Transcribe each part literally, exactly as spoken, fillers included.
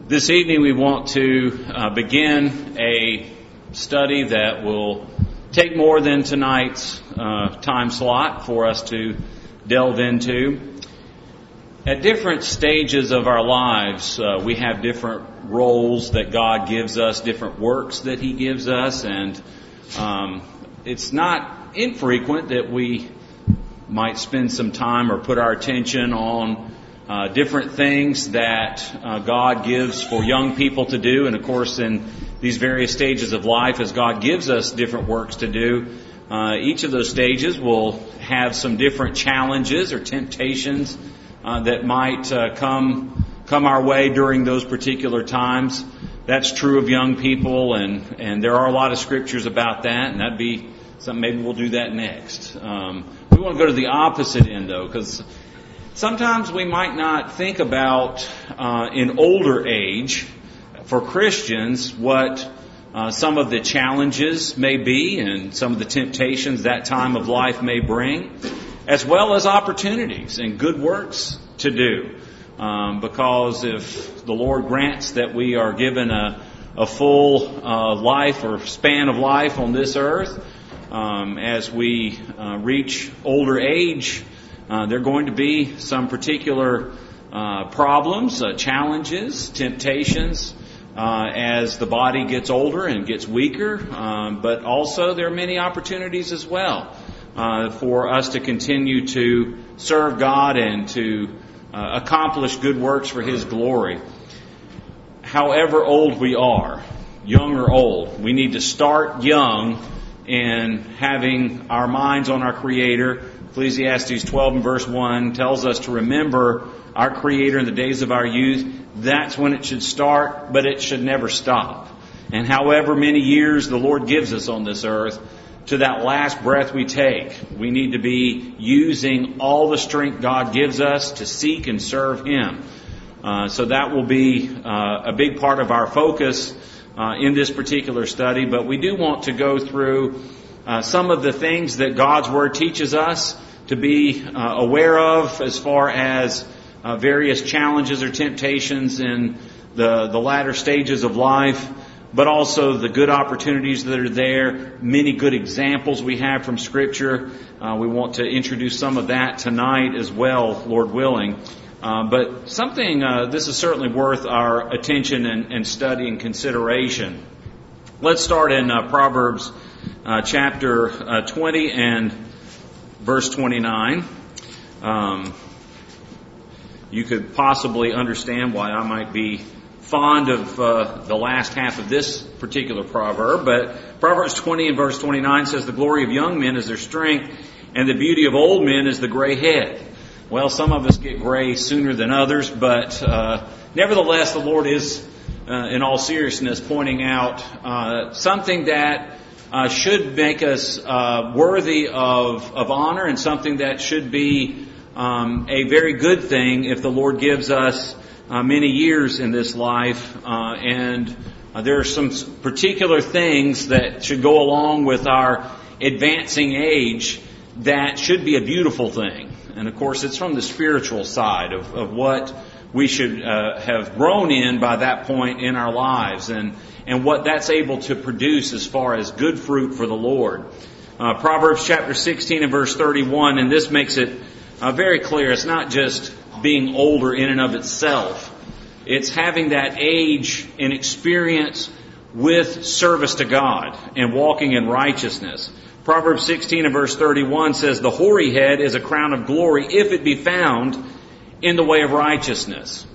This evening we want to uh, begin a study that will take more than tonight's uh, time slot for us to delve into. At different stages of our lives, uh, we have different roles that God gives us, different works that He gives us, and um, it's not infrequent that we might spend some time or put our attention on Uh, different things that uh, God gives for young people to do. And of course, in these various stages of life, as God gives us different works to do, uh, each of those stages will have some different challenges or temptations uh, that might uh, come come our way during those particular times. That's true of young people, and, and there are a lot of scriptures about that, and that'd be something, maybe we'll do that next. Um, we want to go to the opposite end, though, because sometimes we might not think about, uh, in older age, for Christians, what uh, some of the challenges may be and some of the temptations that time of life may bring, as well as opportunities and good works to do. Um, because if the Lord grants that we are given a, a full uh, life or span of life on this earth, um, as we uh, reach older age, Uh, there are going to be some particular uh, problems, uh, challenges, temptations uh, as the body gets older and gets weaker. Um, but also there are many opportunities as well uh, for us to continue to serve God and to uh, accomplish good works for His glory. However old we are, young or old, we need to start young in having our minds on our Creator. Ecclesiastes twelve and verse one tells us to remember our Creator in the days of our youth. That's when it should start, but it should never stop. And however many years the Lord gives us on this earth, to that last breath we take, we need to be using all the strength God gives us to seek and serve Him. Uh, so that will be uh, a big part of our focus uh, in this particular study. But we do want to go through uh, some of the things that God's Word teaches us to be uh, aware of as far as uh, various challenges or temptations in the, the latter stages of life, but also the good opportunities that are there, many good examples we have from Scripture. Uh, we want to introduce some of that tonight as well, Lord willing. Uh, but something, uh, this is certainly worth our attention and, and study and consideration. Let's start in uh, Proverbs uh, chapter uh, twenty and verse twenty-nine. Um, you could possibly understand why I might be fond of uh, the last half of this particular proverb, but Proverbs twenty and verse twenty-nine says, "The glory of young men is their strength, and the beauty of old men is the gray head." Well, some of us get gray sooner than others, but uh, nevertheless, the Lord is, uh, in all seriousness, pointing out uh, something that Uh, should make us uh, worthy of, of honor, and something that should be um, a very good thing if the Lord gives us uh, many years in this life. Uh, and uh, there are some particular things that should go along with our advancing age that should be a beautiful thing. And of course, it's from the spiritual side of, of what we should uh, have grown in by that point in our lives, and and what that's able to produce as far as good fruit for the Lord. Uh, Proverbs chapter sixteen and verse thirty-one, and this makes it uh, very clear. It's not just being older in and of itself. It's having that age and experience with service to God and walking in righteousness. Proverbs sixteen and verse thirty-one says, "The hoary head is a crown of glory if it be found in the way of righteousness."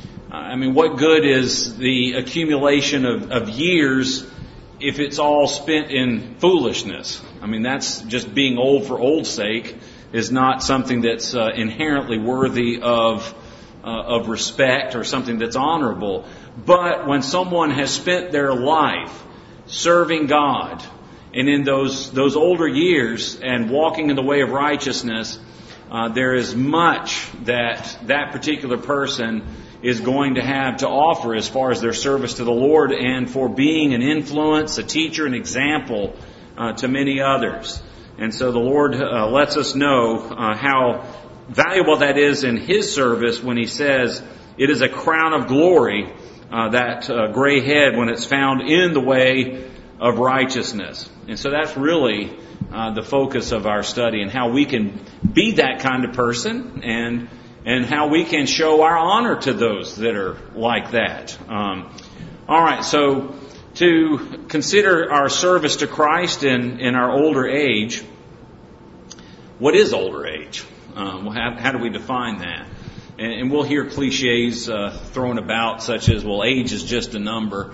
I mean, what good is the accumulation of, of years if it's all spent in foolishness? I mean, that's just being old for old's sake is not something that's uh, inherently worthy of uh, of respect or something that's honorable. But when someone has spent their life serving God, and in those those older years and walking in the way of righteousness, uh, there is much that that particular person is going to have to offer as far as their service to the Lord and for being an influence, a teacher, an example uh, to many others. And so the Lord uh, lets us know uh, how valuable that is in His service when He says, "It is a crown of glory uh, that uh, gray head when it's found in the way of righteousness. And so that's really uh, the focus of our study, and how we can be that kind of person, and and how we can show our honor to those that are like that. Um, all right, so to consider our service to Christ in, in our older age, what is older age? Um, well, how, how do we define that? And, and we'll hear cliches uh, thrown about, such as, well, age is just a number.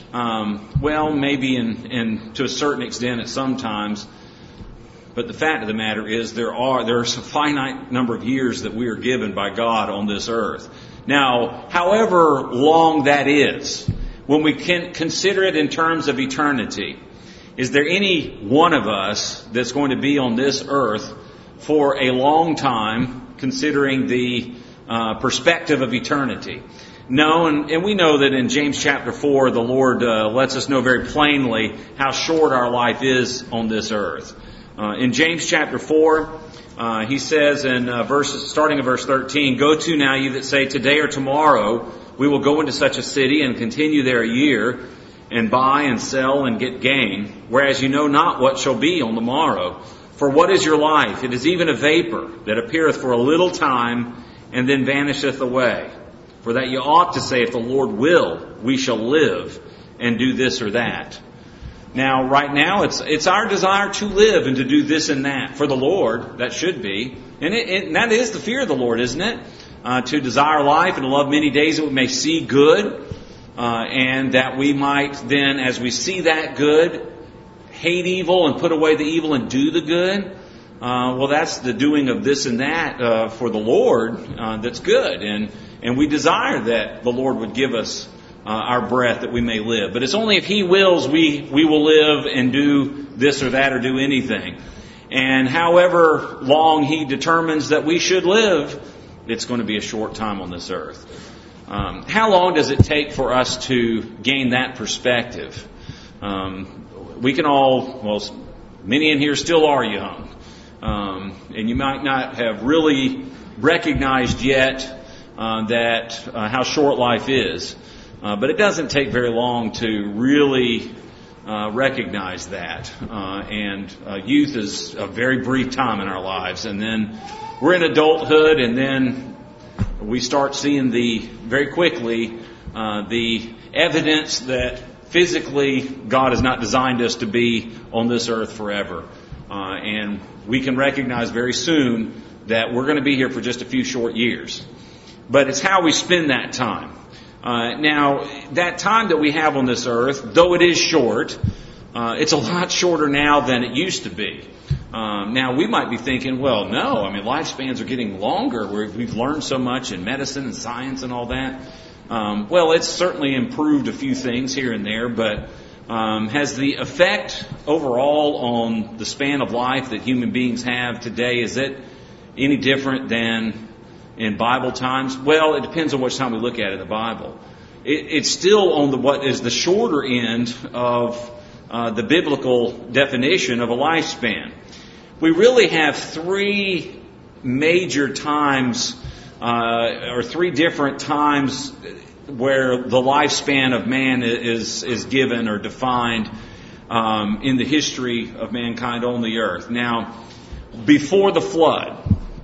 Um, well, maybe in, in to a certain extent at some times. But the fact of the matter is there are there's a finite number of years that we are given by God on this earth. Now, however long that is, when we can consider it in terms of eternity, is there any one of us that's going to be on this earth for a long time, considering the uh, perspective of eternity? No, and, and we know that in James chapter four, the Lord uh, lets us know very plainly how short our life is on this earth. Uh, in James chapter four, uh, he says in uh, verses, starting in verse thirteen, "Go to now, you that say, today or tomorrow we will go into such a city and continue there a year, and buy and sell and get gain, whereas you know not what shall be on the morrow. For what is your life? It is even a vapor that appeareth for a little time, and then vanisheth away. For that you ought to say, if the Lord will, we shall live and do this or that." Now, right now, it's it's our desire to live and to do this and that for the Lord. That should be. And, it, it, and that is the fear of the Lord, isn't it? Uh, to desire life and to love many days that we may see good. Uh, and that we might then, as we see that good, hate evil and put away the evil and do the good. Uh, well, that's the doing of this and that uh, for the Lord uh, that's good. And, and we desire that the Lord would give us Uh, our breath that we may live. But it's only if He wills we, we will live and do this or that or do anything. And however long He determines that we should live, it's going to be a short time on this earth. Um, how long does it take for us to gain that perspective? Um, we can all, well, many in here still are young. Um, and you might not have really recognized yet uh, that uh, how short life is. Uh, but it doesn't take very long to really uh, recognize that. Uh, and uh, youth is a very brief time in our lives. And then we're in adulthood, and then we start seeing the very quickly uh, the evidence that physically God has not designed us to be on this earth forever. Uh, and we can recognize very soon that we're going to be here for just a few short years. But it's how we spend that time. Uh, now, that time that we have on this earth, though it is short, uh, it's a lot shorter now than it used to be. Um, now, we might be thinking, well, no, I mean, lifespans are getting longer. We're, we've learned so much in medicine and science and all that. Um, well, it's certainly improved a few things here and there, but um, has the effect overall on the span of life that human beings have today, is it any different than in Bible times? Well, it depends on which time we look at it in the Bible. It, it's still on the what is the shorter end of uh, the biblical definition of a lifespan. We really have three major times, uh, or three different times where the lifespan of man is is given or defined um, in the history of mankind on the earth. Now, before the flood,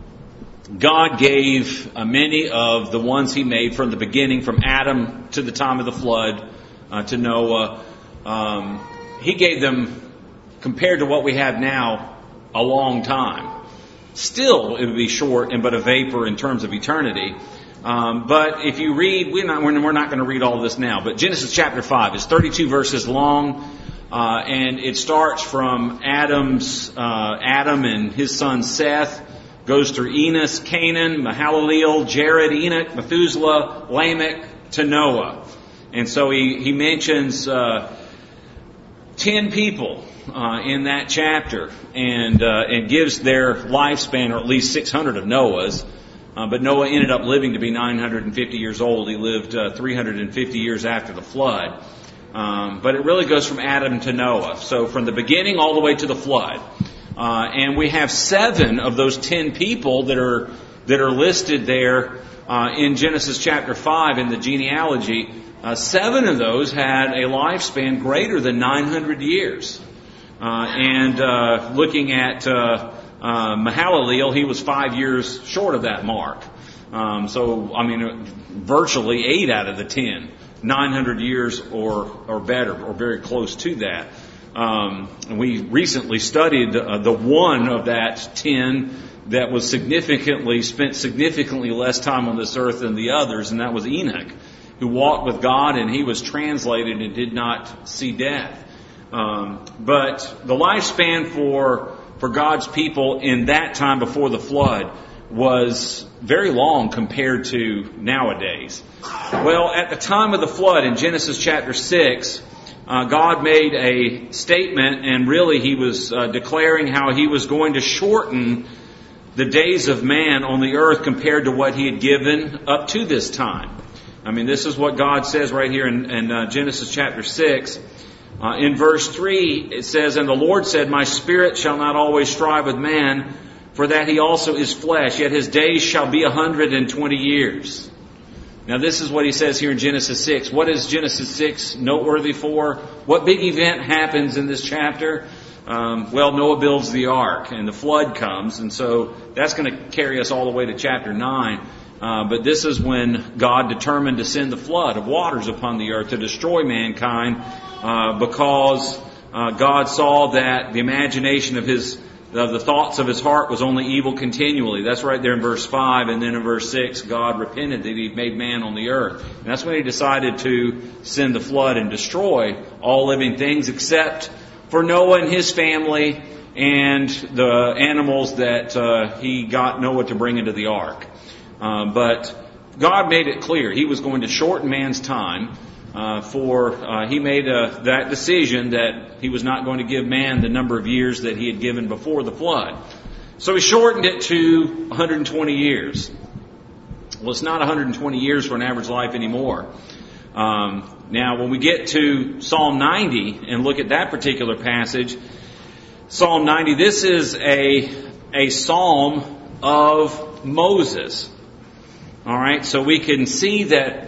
God gave uh, many of the ones He made from the beginning, from Adam to the time of the flood, uh, to Noah. Um, he gave them, compared to what we have now, a long time. Still, it would be short and but a vapor in terms of eternity. Um, but if you read, we're not, we're not going to read all of this now, but Genesis chapter five is thirty-two verses long, uh, and it starts from Adam's, uh, Adam and his son Seth, goes through Enos, Canaan, Mahalaleel, Jared, Enoch, Methuselah, Lamech, to Noah. And so he, he mentions uh, ten people uh, in that chapter, and uh, and gives their lifespan, or at least six hundred of Noah's. Uh, but Noah ended up living to be nine hundred fifty years old. He lived uh, three hundred fifty years after the flood. Um, but it really goes from Adam to Noah. So from the beginning all the way to the flood. Uh, and we have seven of those ten people that are that are listed there uh, in Genesis chapter five in the genealogy, uh, seven of those had a lifespan greater than nine hundred years. Uh, and uh, looking at uh, uh, Mahalalel, he was five years short of that mark. Um, so, I mean, virtually eight out of the ten, nine hundred years or or better, or very close to that. Um, and we recently studied uh, the one of that ten that was significantly, spent significantly less time on this earth than the others, and that was Enoch, who walked with God, and he was translated and did not see death. Um, but the lifespan for for God's people in that time before the flood was very long compared to nowadays. Well, at the time of the flood in Genesis chapter six, uh, God made a statement, and really he was uh, declaring how he was going to shorten the days of man on the earth compared to what he had given up to this time. I mean, this is what God says right here in, in uh, Genesis chapter six. Uh, in verse three, it says, "And the Lord said, My spirit shall not always strive with man, for that he also is flesh, yet his days shall be a hundred and twenty years." Now this is what he says here in Genesis six. What is Genesis six noteworthy for? What big event happens in this chapter? Um, well, Noah builds the ark, and the flood comes, and so that's going to carry us all the way to chapter nine. Uh, but this is when God determined to send the flood of waters upon the earth to destroy mankind, uh, because uh, God saw that the imagination of his of the thoughts of his heart was only evil continually. That's right there in verse five, and then in verse six, God repented that he'd made man on the earth. And that's when he decided to send the flood and destroy all living things except for Noah and his family and the animals that uh, he got Noah to bring into the ark. Uh, but God made it clear he was going to shorten man's time. Uh, for uh, he made uh, that decision that he was not going to give man the number of years that he had given before the flood. So he shortened it to one hundred twenty years. Well, it's not one hundred twenty years for an average life anymore. Um, now, when we get to Psalm ninety and look at that particular passage, Psalm ninety, this is a a psalm of Moses. All right, so we can see that.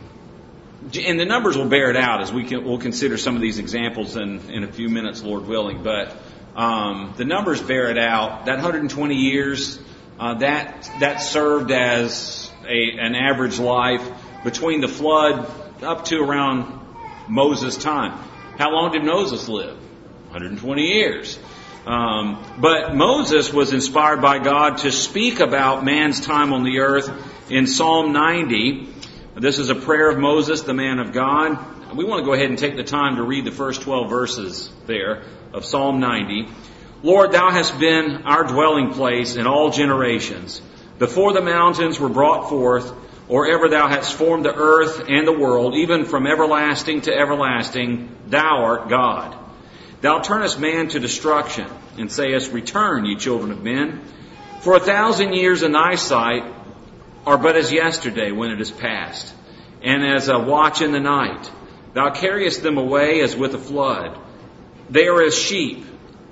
And the numbers will bear it out as we can, we'll consider some of these examples in, in a few minutes, Lord willing. But um, the numbers bear it out. That one hundred twenty years, uh, that that served as a, an average life between the flood up to around Moses' time. How long did Moses live? one hundred twenty years. Um, but Moses was inspired by God to speak about man's time on the earth in Psalm ninety. This is a prayer of Moses, the man of God. We want to go ahead and take the time to read the first twelve verses there of Psalm ninety. "Lord, thou hast been our dwelling place in all generations. Before the mountains were brought forth, or ever thou hast formed the earth and the world, even from everlasting to everlasting, thou art God. Thou turnest man to destruction, and sayest, Return, ye children of men. For a thousand years in thy sight are but as yesterday when it is past, and as a watch in the night. Thou carriest them away as with a flood. They are as sheep,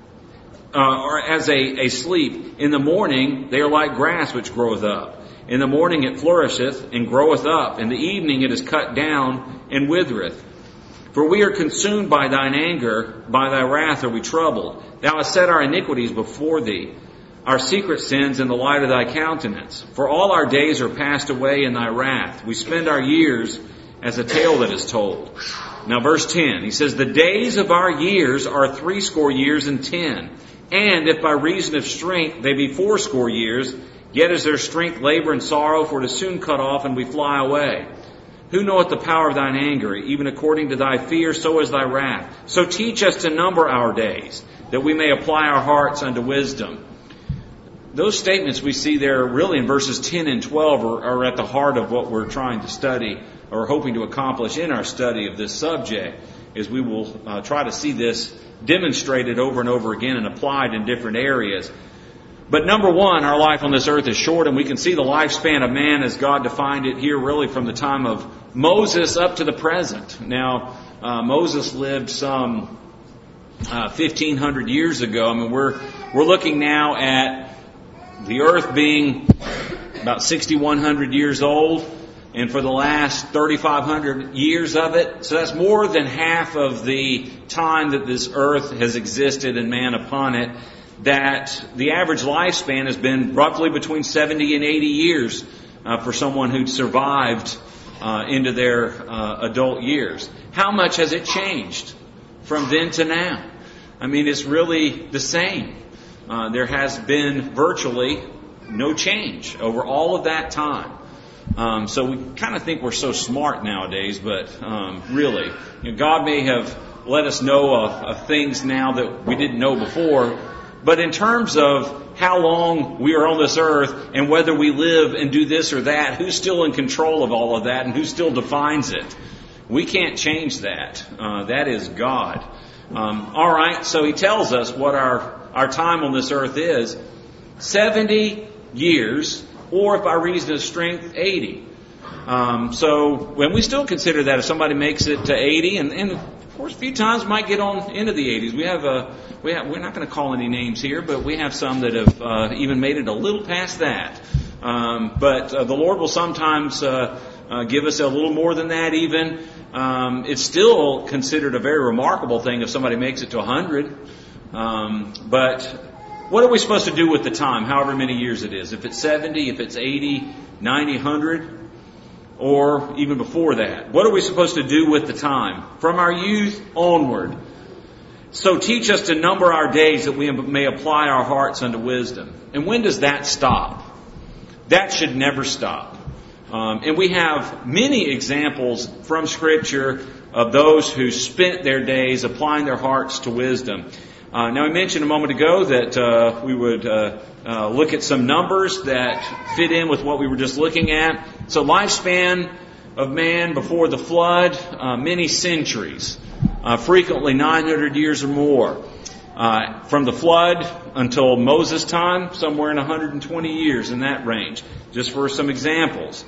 uh, or as a, a sleep. In the morning they are like grass which groweth up. In the morning it flourisheth and groweth up. In the evening it is cut down and withereth. For we are consumed by thine anger, by thy wrath are we troubled. Thou hast set our iniquities before thee, our secret sins in the light of thy countenance. For all our days are passed away in thy wrath. We spend our years as a tale that is told." Now verse ten, he says, "The days of our years are threescore years and ten. And if by reason of strength they be fourscore years, yet is their strength labor and sorrow, for it is soon cut off, and we fly away. Who knoweth the power of thine anger? Even according to thy fear, so is thy wrath. So teach us to number our days, that we may apply our hearts unto wisdom." Those statements we see there really in verses ten and twelve are, are at the heart of what we're trying to study or hoping to accomplish in our study of this subject, is we will uh, try to see this demonstrated over and over again and applied in different areas. But number one, our life on this earth is short, and we can see the lifespan of man as God defined it here really from the time of Moses up to the present. Now, uh, Moses lived some uh, fifteen hundred years ago. I mean, we're we're looking now at the earth being about sixty-one hundred years old. And for the last thirty-five hundred years of it, so that's more than half of the time that this earth has existed and man upon it, that the average lifespan has been roughly between seventy and eighty years uh, for someone who'd survived uh, into their uh, adult years. How much has it changed from then to now? I mean, it's really the same. Uh, there has been virtually no change over all of that time. Um, so we kind of think we're so smart nowadays, but um, really, you know, God may have let us know of, of things now that we didn't know before. But in terms of how long we are on this earth and whether we live and do this or that, who's still in control of all of that and who still defines it? We can't change that. Uh, that is God. Um, all right, so He tells us what our, our time on this earth is. seventy years. Or if by reason of strength, eighty. Um, so when we still consider that if somebody makes it to eighty, and, and of course a few times might get on into the eighties. We have a we have we're not going to call any names here, but we have some that have uh, even made it a little past that. Um, but uh, the Lord will sometimes uh, uh, give us a little more than that. Even um, it's still considered a very remarkable thing if somebody makes it to a hundred. Um, but what are we supposed to do with the time, however many years it is? If it's seventy, if it's eighty, ninety, one hundred, or even before that? What are we supposed to do with the time? From our youth onward. So teach us to number our days that we may apply our hearts unto wisdom. And when does that stop? That should never stop. Um, and we have many examples from Scripture of those who spent their days applying their hearts to wisdom. Uh, now, I mentioned a moment ago that uh, we would uh, uh, look at some numbers that fit in with what we were just looking at. So, lifespan of man before the flood, uh, many centuries, uh, frequently nine hundred years or more. Uh, from the flood until Moses' time, somewhere in one hundred twenty years in that range. Just for some examples.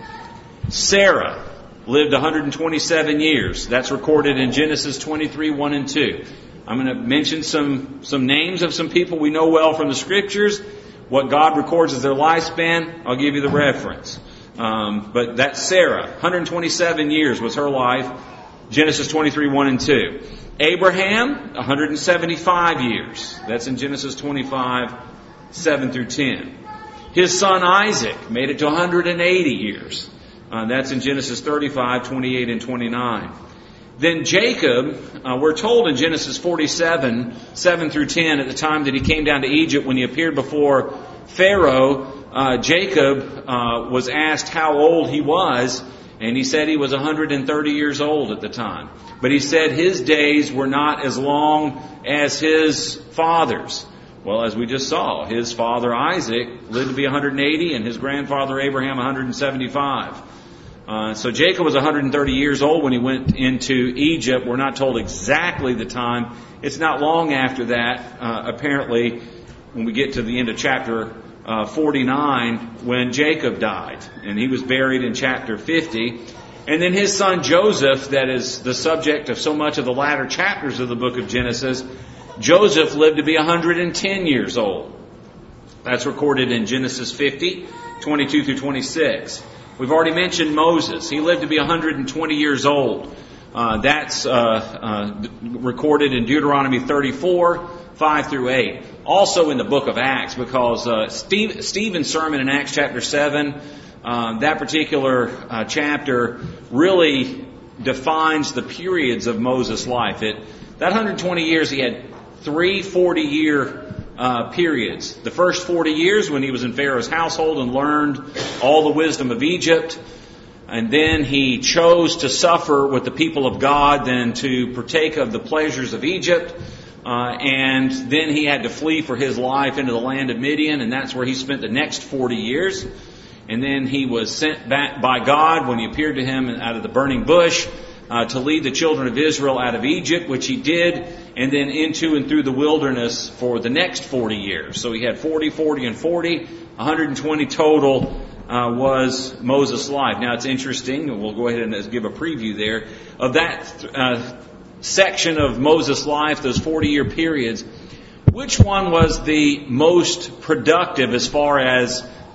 Sarah lived one hundred twenty-seven years. That's recorded in Genesis twenty-three, one and two. I'm going to mention some, some names of some people we know well from the Scriptures. What God records as their lifespan, I'll give you the reference. Um, but that's Sarah. one hundred twenty-seven years was her life. Genesis twenty-three, one and two. Abraham, one hundred seventy-five years. That's in Genesis twenty-five, seven through ten. His son Isaac made it to one hundred eighty years. Uh, that's in Genesis thirty-five, twenty-eight and twenty-nine. Then Jacob, uh, we're told in Genesis forty-seven, seven through ten, at the time that he came down to Egypt, when he appeared before Pharaoh, uh, Jacob uh, was asked how old he was, and he said he was one hundred thirty years old at the time. But he said his days were not as long as his father's. Well, as we just saw, his father Isaac lived to be one hundred eighty, and his grandfather Abraham one hundred seventy-five. Uh, so Jacob was one hundred thirty years old when he went into Egypt. We're not told exactly the time. It's not long after that, uh, apparently, when we get to the end of chapter uh, forty-nine, when Jacob died. And he was buried in chapter fifty. And then his son Joseph, that is the subject of so much of the latter chapters of the book of Genesis, Joseph lived to be one hundred ten years old. That's recorded in Genesis fifty, twenty-two through twenty-six. We've already mentioned Moses. He lived to be one hundred twenty years old. Uh, that's uh, uh, recorded in Deuteronomy thirty-four, five through eight. Also in the book of Acts, because uh, Steve, Stephen's sermon in Acts chapter seven, uh, that particular uh, chapter really defines the periods of Moses' life. It, that one hundred twenty years, he had three forty-year Uh, periods. The first forty years when he was in Pharaoh's household and learned all the wisdom of Egypt. And then he chose to suffer with the people of God than to partake of the pleasures of Egypt. Uh, and then he had to flee for his life into the land of Midian, and that's where he spent the next forty years. And then he was sent back by God when he appeared to him out of the burning bush uh, to lead the children of Israel out of Egypt, which he did, and then into and through the wilderness for the next forty years. So he had forty, forty, and forty. one hundred twenty total uh, was Moses' life. Now it's interesting, and we'll go ahead and give a preview there, of that uh, section of Moses' life, those forty-year periods. Which one was the most productive as far as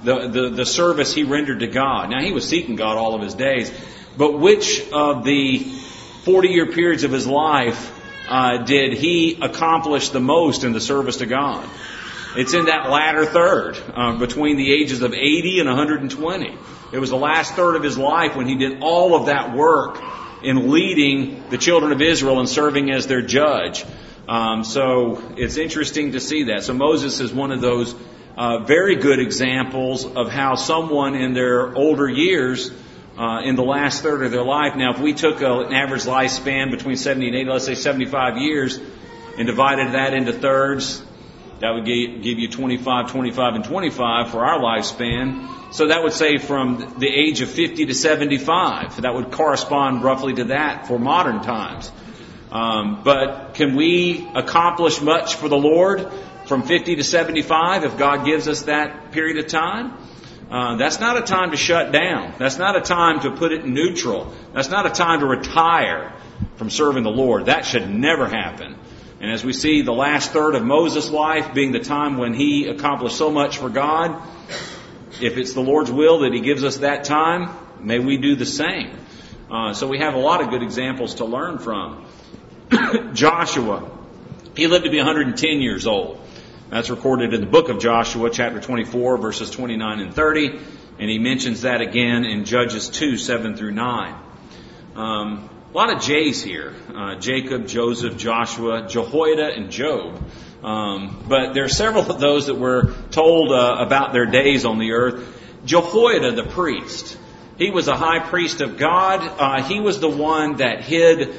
the, the, the service he rendered to God. Now, he was seeking God all of his days, but which of the forty-year periods of his life uh, did he accomplish the most in the service to God? It's in that latter third, uh, between the ages of eighty and one hundred twenty. It was the last third of his life when he did all of that work in leading the children of Israel and serving as their judge. Um, so it's interesting to see that. So Moses is one of those uh, very good examples of how someone in their older years, uh, in the last third of their life. Now, if we took a, an average lifespan between seventy and eighty, let's say seventy-five years, and divided that into thirds, that would give you twenty-five, twenty-five, and twenty-five for our lifespan. So that would say from the age of fifty to seventy-five. That would correspond roughly to that for modern times. Um, but can we accomplish much for the Lord from fifty to seventy-five if God gives us that period of time? Uh, that's not a time to shut down. That's not a time to put it in neutral. That's not a time to retire from serving the Lord. That should never happen. And as we see the last third of Moses' life being the time when he accomplished so much for God, if it's the Lord's will that he gives us that time, may we do the same. Uh, so we have a lot of good examples to learn from. Joshua, he lived to be one hundred ten years old. That's recorded in the book of Joshua, chapter twenty-four, verses twenty-nine and thirty. And he mentions that again in Judges two, seven through nine. Um, a lot of J's here. Uh, Jacob, Joseph, Joshua, Jehoiada, and Job. Um, but there are several of those that were told uh, about their days on the earth. Jehoiada, the priest. He was a high priest of God. Uh, he was the one that hid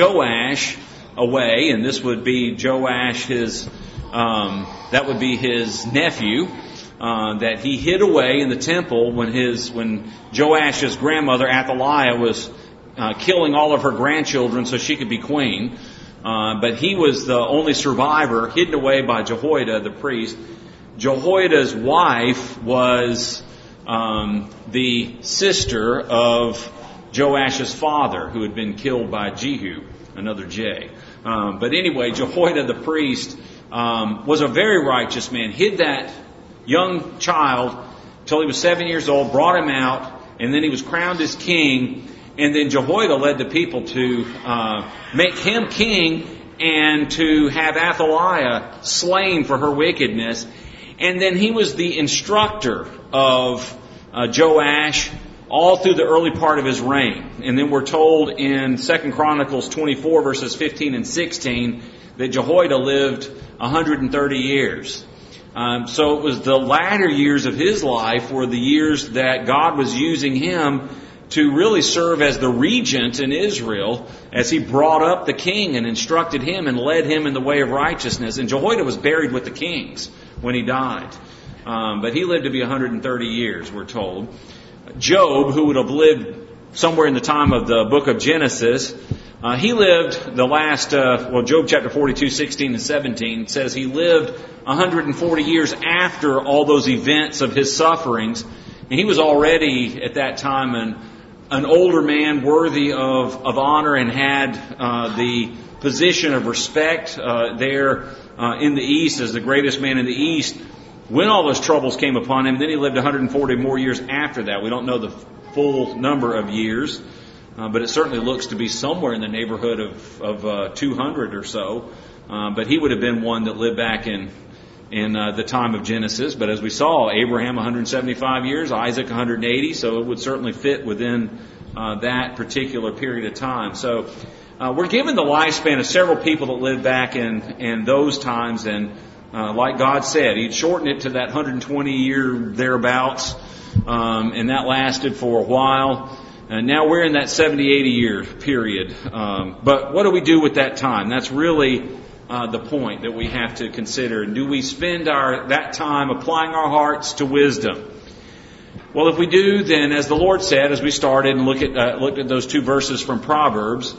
Joash away, and this would be Joash, his, um, that would be his nephew, uh, that he hid away in the temple when his, when Joash's grandmother Athaliah was uh, killing all of her grandchildren so she could be queen. Uh, but he was the only survivor, hidden away by Jehoiada, the priest. Jehoiada's wife was um, the sister of Joash's father, who had been killed by Jehu, another J. Um, but anyway, Jehoiada the priest um, was a very righteous man. Hid that young child till he was seven years old, brought him out, and then he was crowned as king. And then Jehoiada led the people to uh, make him king and to have Athaliah slain for her wickedness. And then he was the instructor of uh, Joash all through the early part of his reign. And then we're told in Second Chronicles twenty-four, verses fifteen and sixteen, that Jehoiada lived one hundred thirty years. Um, so it was the latter years of his life were the years that God was using him to really serve as the regent in Israel as he brought up the king and instructed him and led him in the way of righteousness. And Jehoiada was buried with the kings when he died. Um, but he lived to be one hundred thirty years, we're told. Job, who would have lived somewhere in the time of the book of Genesis, uh, he lived the last, uh, well, Job chapter forty-two, sixteen and seventeen says he lived one hundred forty years after all those events of his sufferings. And he was already at that time an an older man worthy of, of honor and had uh, the position of respect uh, there uh, in the East as the greatest man in the East when all those troubles came upon him. Then he lived one hundred forty more years after that. We don't know the full number of years, uh, but it certainly looks to be somewhere in the neighborhood of, of uh, two hundred or so. Uh, but he would have been one that lived back in in uh, the time of Genesis. But as we saw, Abraham one hundred seventy-five years, Isaac one hundred eighty, so it would certainly fit within uh, that particular period of time. So uh, we're given the lifespan of several people that lived back in, in those times, and uh, like God said, He'd shorten it to that one hundred twenty year thereabouts, um, and that lasted for a while. And now we're in that seventy, eighty year period. Um, but what do we do with that time? That's really Uh, the point that we have to consider. Do we spend our that time applying our hearts to wisdom? Well, if we do, then as the Lord said, as we started and look at uh, looked at those two verses from Proverbs,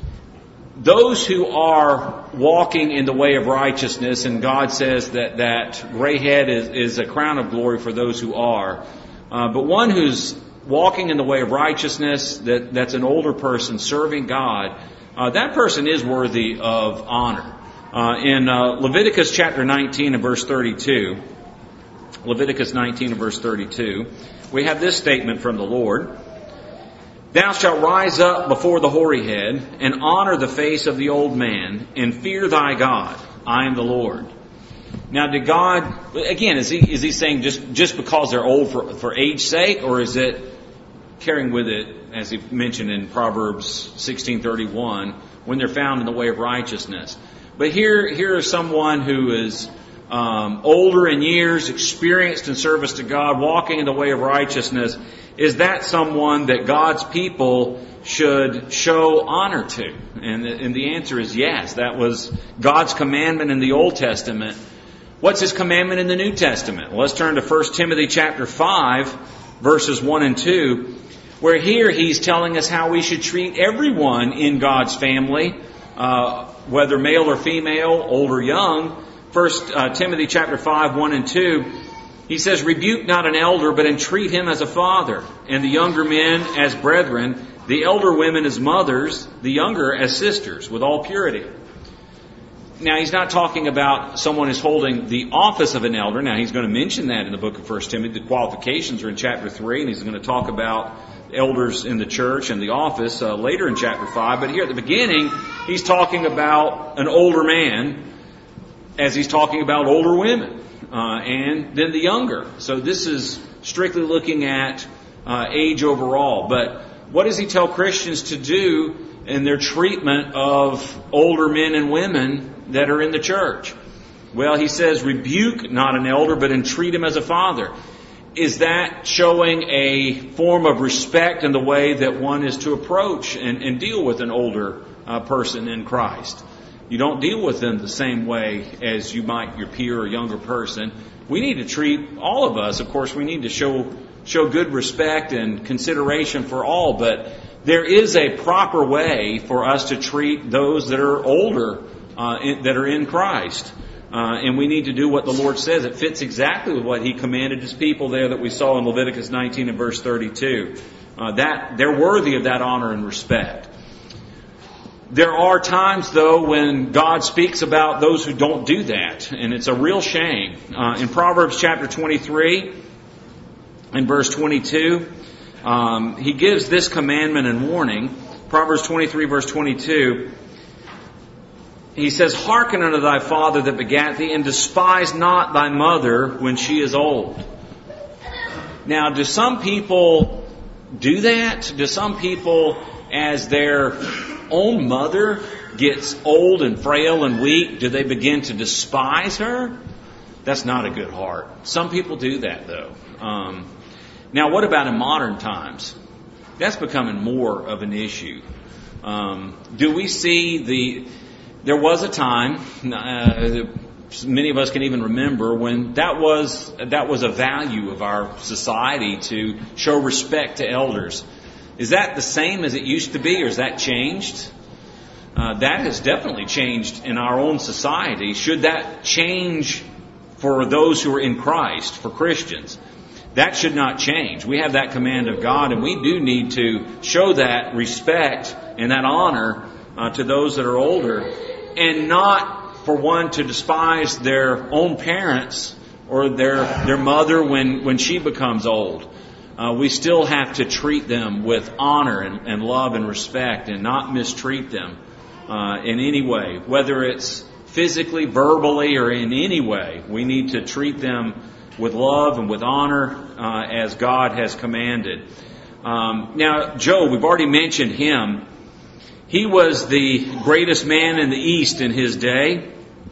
those who are walking in the way of righteousness, and God says that that gray head is, is a crown of glory for those who are, uh, but one who's walking in the way of righteousness, that that's an older person serving God, uh, that person is worthy of honor. Uh, in uh, Leviticus chapter nineteen and verse thirty-two, Leviticus nineteen and verse thirty-two, we have this statement from the Lord. Thou shalt rise up before the hoary head, and honor the face of the old man, and fear thy God. I am the Lord. Now, did God, again, is he is he saying just, just because they're old for, for age's sake, or is it carrying with it, as he mentioned in Proverbs sixteen thirty-one, when they're found in the way of righteousness? But here, here is someone who is um, older in years, experienced in service to God, walking in the way of righteousness. Is that someone that God's people should show honor to? And, and the answer is yes. That was God's commandment in the Old Testament. What's His commandment in the New Testament? Well, let's turn to First Timothy chapter five, verses one and two, where here He's telling us how we should treat everyone in God's family, uh, whether male or female, old or young. First uh, Timothy chapter five, one and two, he says, rebuke not an elder, but entreat him as a father, and the younger men as brethren, the elder women as mothers, the younger as sisters, with all purity. Now, he's not talking about someone who's holding the office of an elder. Now, he's going to mention that in the book of First Timothy. The qualifications are in chapter three, and he's going to talk about elders in the church and the office uh, later in chapter five. But here at the beginning, he's talking about an older man as he's talking about older women, uh, and then the younger. So this is strictly looking at uh, age overall. But what does he tell Christians to do in their treatment of older men and women that are in the church? Well, he says, rebuke not an elder, but entreat him as a father. Is that showing a form of respect in the way that one is to approach and, and deal with an older uh, person in Christ? You don't deal with them the same way as you might your peer or younger person. We need to treat all of us. Of course, we need to show show good respect and consideration for all, but there is a proper way for us to treat those that are older, uh, in, that are in Christ. Uh, and we need to do what the Lord says. It fits exactly with what He commanded His people there that we saw in Leviticus nineteen and verse thirty-two. Uh, that they're worthy of that honor and respect. There are times, though, when God speaks about those who don't do that, and it's a real shame. Uh, in Proverbs chapter twenty-three and verse twenty-two, um, He gives this commandment and warning. Proverbs twenty-three verse twenty-two, He says, hearken unto thy father that begat thee, and despise not thy mother when she is old. Now, do some people do that? Do some people, as their own mother gets old and frail and weak, do they begin to despise her? That's not a good heart. Some people do that, though. Um, now, what about in modern times? That's becoming more of an issue. Um, do we see the... There was a time, uh, many of us can even remember, when that was that was a value of our society to show respect to elders. Is that the same as it used to be, or has that changed? Uh, that has definitely changed in our own society. Should that change for those who are in Christ, for Christians? That should not change. We have that command of God, and we do need to show that respect and that honor uh, to those that are older. And not for one to despise their own parents or their their mother when, when she becomes old. Uh, we still have to treat them with honor and, and love and respect, and not mistreat them uh, in any way. Whether it's physically, verbally, or in any way, we need to treat them with love and with honor uh, as God has commanded. Um, now, Job, we've already mentioned him. He was the greatest man in the East in his day,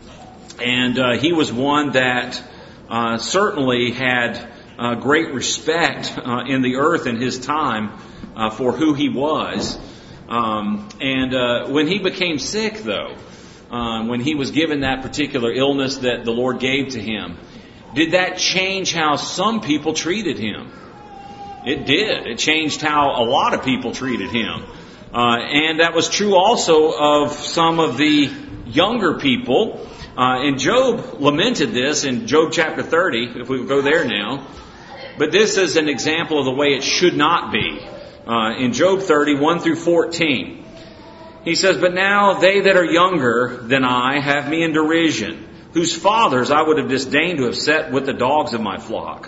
and uh, he was one that uh, certainly had uh, great respect uh, in the earth in his time uh, for who he was. Um, and uh, when he became sick, though, uh, when he was given that particular illness that the Lord gave to him, did that change how some people treated him? It did. It changed how a lot of people treated him. Uh, and that was true also of some of the younger people. Uh, and Job lamented this in Job chapter thirty, if we go there now. But this is an example of the way it should not be. Uh, in Job thirty, one through fourteen, he says, but now they that are younger than I have me in derision. whose fathers I would have disdained to have set with the dogs of my flock.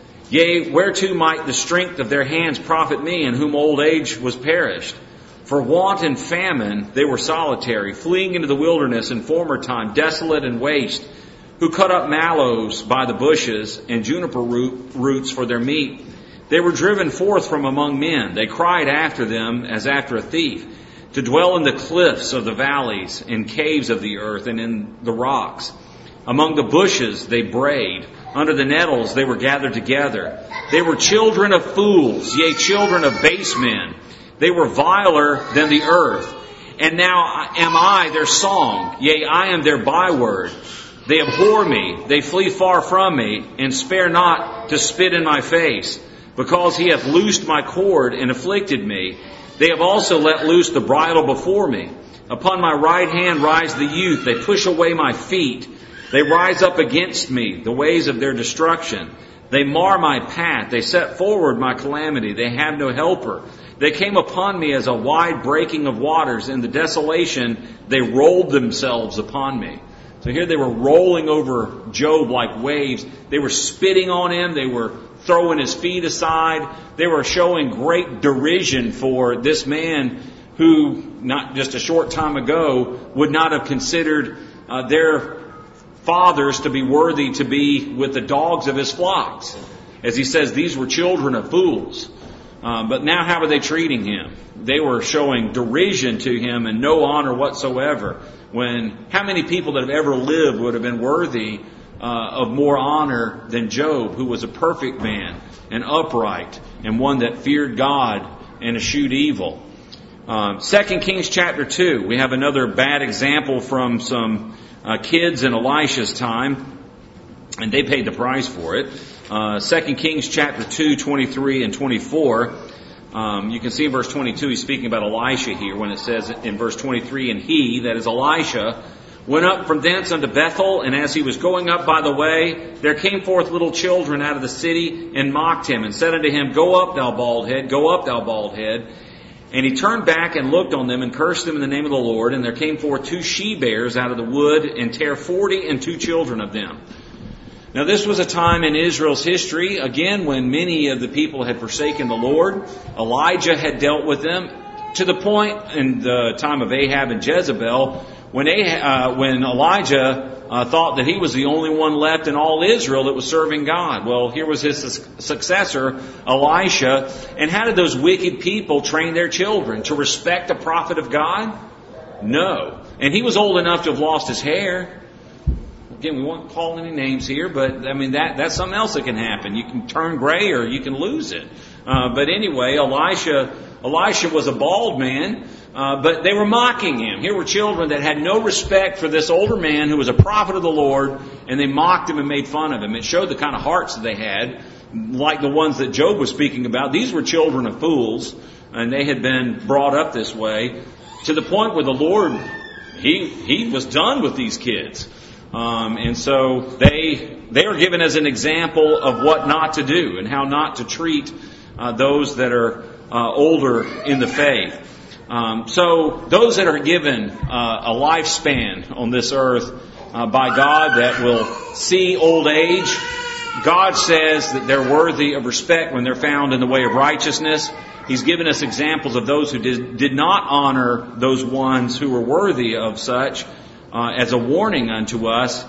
Yea, whereto might the strength of their hands profit me, in whom old age was perished? For want and famine they were solitary, fleeing into the wilderness in former time, desolate and waste, who cut up mallows by the bushes and juniper root, roots for their meat. They were driven forth from among men. They cried after them as after a thief, to dwell in the cliffs of the valleys, in caves of the earth, and in the rocks. Among the bushes they brayed. Under the nettles they were gathered together. They were children of fools, yea, children of base men. They were viler than the earth. And now am I their song, yea, I am their byword. They abhor me, they flee far from me, and spare not to spit in my face. Because he hath loosed my cord and afflicted me, they have also let loose the bridle before me. Upon my right hand rise the youth, they push away my feet. They rise up against me, the ways of their destruction. They mar my path, they set forward my calamity, they have no helper. They came upon me as a wide breaking of waters. In the desolation, they rolled themselves upon me. So here they were rolling over Job like waves. They were spitting on him. They were throwing his feet aside. They were showing great derision for this man who, not just a short time ago, would not have considered uh, their fathers to be worthy to be with the dogs of his flocks. As he says, these were children of fools. Um, but now how are they treating him? They were showing derision to him and no honor whatsoever. When how many people that have ever lived would have been worthy uh, of more honor than Job, who was a perfect man and upright and one that feared God and eschewed evil? Um, Second Kings chapter two, we have another bad example from some uh, kids in Elisha's time, and they paid the price for it. Uh, Second Kings chapter two, twenty-three and twenty-four. Um, you can see in verse twenty-two, he's speaking about Elisha here when it says in verse twenty-three, and he, that is Elisha, went up from thence unto Bethel, and as he was going up by the way, there came forth little children out of the city and mocked him and said unto him, Go up, thou bald head, go up, thou bald head. And he turned back and looked on them and cursed them in the name of the Lord. And there came forth two she-bears out of the wood and tare forty and two children of them. Now this was a time in Israel's history, again, when many of the people had forsaken the Lord. Elijah had dealt with them to the point in the time of Ahab and Jezebel when, Ahab, uh, when Elijah uh, thought that he was the only one left in all Israel that was serving God. Well, here was his successor, Elisha. And how did those wicked people train their children? To respect the prophet of God? No. And he was old enough to have lost his hair. Again, we won't call any names here, but I mean, that that's something else that can happen. You can turn gray or you can lose it. Uh, but anyway, Elisha, Elisha was a bald man, uh, but they were mocking him. Here were children that had no respect for this older man who was a prophet of the Lord, and they mocked him and made fun of him. It showed the kind of hearts that they had, like the ones that Job was speaking about. These were children of fools, and they had been brought up this way to the point where the Lord, he he was done with these kids. Um, and so they they are given as an example of what not to do and how not to treat uh, those that are uh, older in the faith. Um, so those that are given uh, a lifespan on this earth uh, by God that will see old age, God says that they're worthy of respect when they're found in the way of righteousness. He's given us examples of those who did, did not honor those ones who were worthy of such. Uh, as a warning unto us,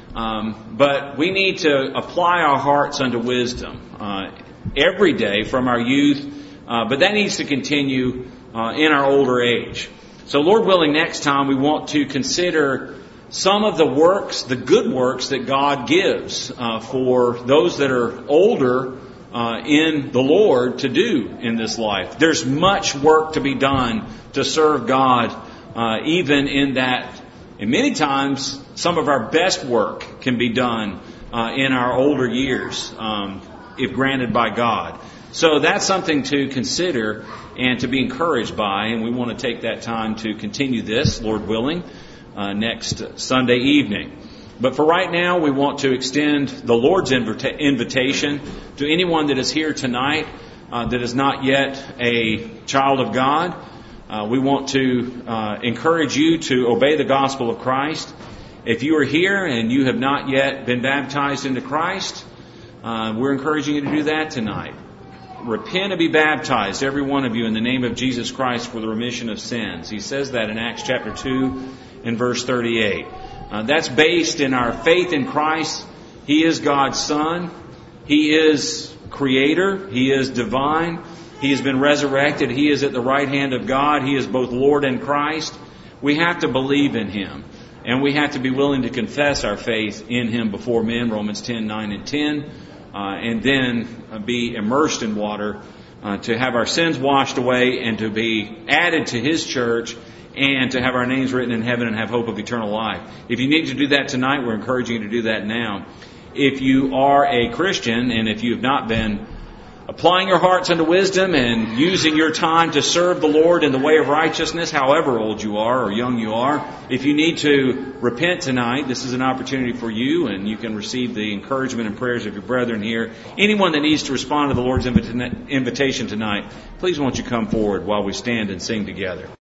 um, but we need to apply our hearts unto wisdom uh, every day from our youth, uh, but that needs to continue uh, in our older age. So Lord willing, next time we want to consider some of the works, the good works that God gives uh, for those that are older uh, in the Lord to do in this life. There's much work to be done to serve God, uh, even in that. And many times, some of our best work can be done uh, in our older years, um, if granted by God. So that's something to consider and to be encouraged by. And we want to take that time to continue this, Lord willing, uh, next Sunday evening. But for right now, we want to extend the Lord's invita- invitation to anyone that is here tonight uh, that is not yet a child of God. Uh, we want to uh, encourage you to obey the gospel of Christ If you are here and you have not yet been baptized into Christ, uh, we're encouraging you to do that tonight. Repent and be baptized, every one of you, in the name of Jesus Christ for the remission of sins. He says that in Acts chapter two and verse thirty-eight. Uh, that's based in our faith in Christ. He is God's Son. He is Creator. He is divine. He has been resurrected. He is at the right hand of God. He is both Lord and Christ. We have to believe in Him. And we have to be willing to confess our faith in Him before men, Romans ten, nine and ten. Uh, and then uh, be immersed in water uh, to have our sins washed away and to be added to His church and to have our names written in heaven and have hope of eternal life. If you need to do that tonight, we're encouraging you to do that now. If you are a Christian and if you have not been applying your hearts unto wisdom and using your time to serve the Lord in the way of righteousness, however old you are or young you are, if you need to repent tonight, this is an opportunity for you, and you can receive the encouragement and prayers of your brethren here. Anyone that needs to respond to the Lord's invita- invitation tonight, please won't you come forward while we stand and sing together.